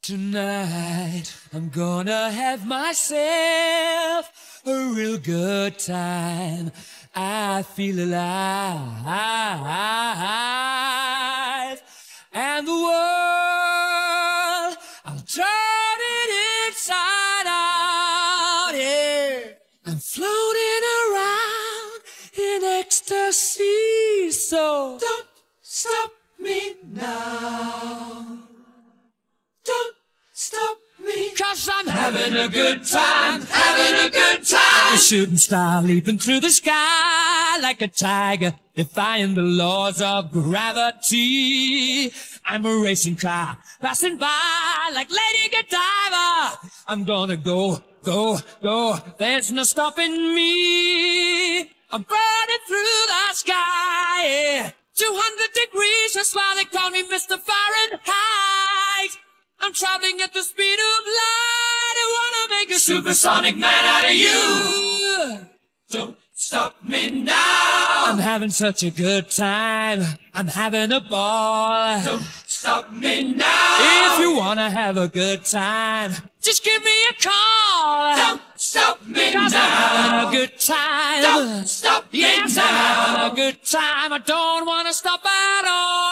Tonight I'm gonna have myself a real good time. I feel alive, and the world, I'll turn it inside out. Yeah, I'm floating around in ecstasy, so don't stop me now. Don't stop me, 'cause I'm having a good time, having a good time. A shooting star leaping through the sky like a tiger, defying the laws of gravity. I'm a racing car passing by like Lady Godiva. I'm gonna go, go, go. There's no stopping me. I'm burning through the sky. Yeah. 200 degrees, that's why they call me Mr. Fahrenheit. I'm traveling at the speed of light. I wanna make a supersonic man out of you. Don't stop me now. I'm having such a good time. I'm having a ball. Don't stop me now. If you wanna have a good time, just give me a call. Don't stop me now. 'Cause I'm having a good time. Don't stop me now. Yes, I'm having a good time. I don't wanna stop at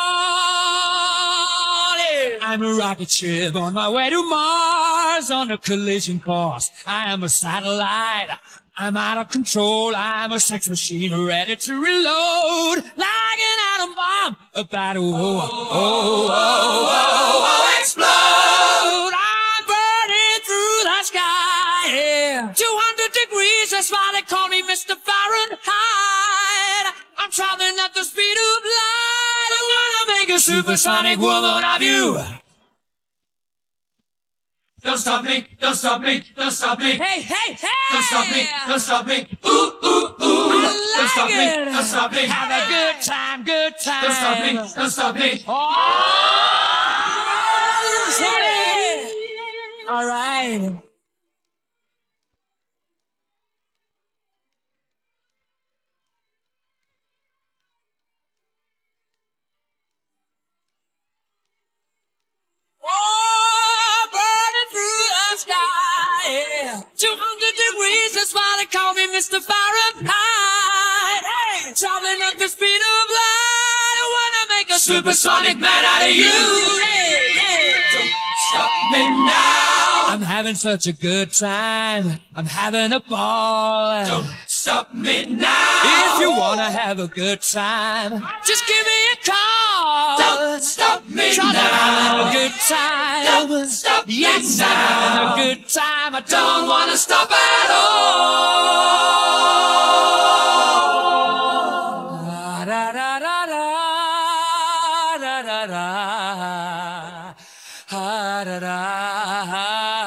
all. Yeah. I'm a rocket ship on my way to Mars on a collision course. I am a satellite. I'm out of control. I'm a sex machine ready to reload like an atom bomb about to explode. I'm burning through the sky. Yeah. 200 degrees, that's why they call me Mr. Fahrenheit. I'm traveling at the speed of light. I wanna make a supersonic woman of you. Don't stop me, don't stop me, don't stop me. Hey, hey, hey! Don't stop me, don't stop me. Ooh, ooh, ooh. I like don't stop me, don't stop me. Have a good time, good time. Don't stop me, don't stop me. Oh, all right. Oh, burning through the sky, yeah. 200 degrees, that's why they call me Mr. Fahrenheit. Hey, traveling at the speed of light, I wanna make a supersonic man out of you. Hey, hey. Don't stop me now. I'm having such a good time. I'm having a ball. Don't stop me now. If you wanna have a good time, just give me a call. Don't stop me now. I'm having a good time. Don't stop me now. Yes, I'm having a good time. I don't wanna stop at all. Da da da da da da da da da da da.